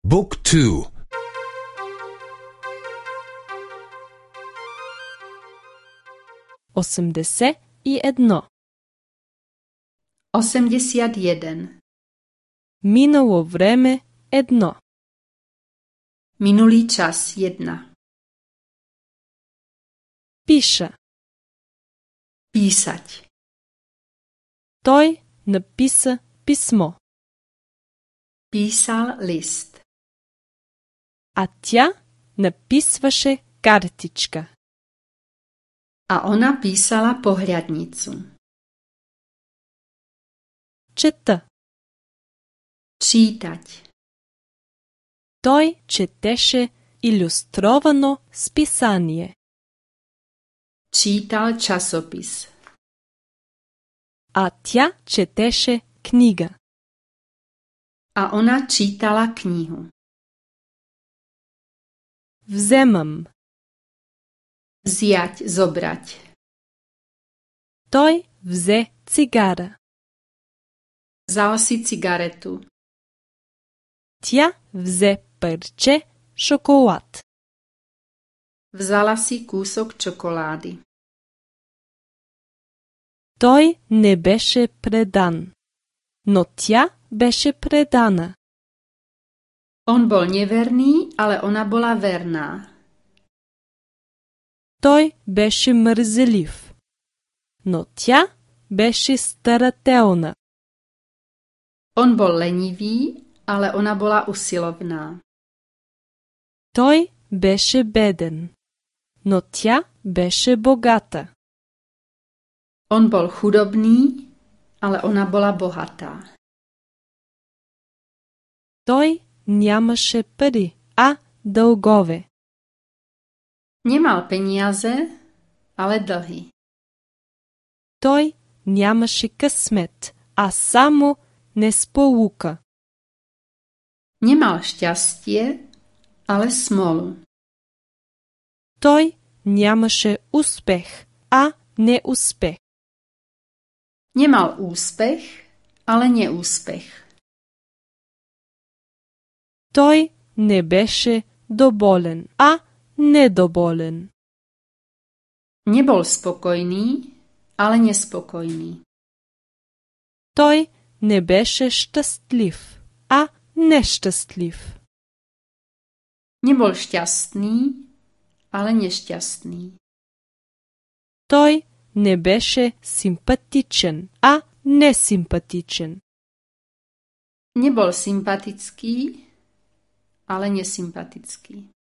Book 2. 81. 81. Минало време 1. Minulý čas 1. Пиша. Písať. Той написа писмо. Písal list. А тя написваше картичка. A ona písala pohľadnicu. Чета. Čítať. Той четеше илюстровано списание. Čítal časopis. А тя четеше книга. A ona čítala knihu. Вземам. Vziať, zobrať. Той взе цигара. Vzal si cigaretu. Тя взе парче шоколад. Vzala si kúsok čokolády. Той не беше предан, но тя беше предана. On bol neverný, ale ona bola verná. Той беше мързелив, но тя беше старателна. On bol lenivý, ale ona bola usilovná. Той беше беден, но тя беше богата. On bol chudobný, ale ona bola bohatá. Той нямаше пари, а дългове. Nemal peniaze, ale dlhy. Той нямаше късмет, а само несполука. Nemal šťastie, ale smolu. Той нямаше успех, а неуспех. Nemal úspech, ale neúspech. Той не беше доволен, а недоволен. Nebol spokojný, ale nespokojný. Той не беше щастлив, а нещастлив. Nebol šťastný, ale nešťastný. Той не беше симпатичен, а несимпатичен. Nebol sympatický, ale nesympatický.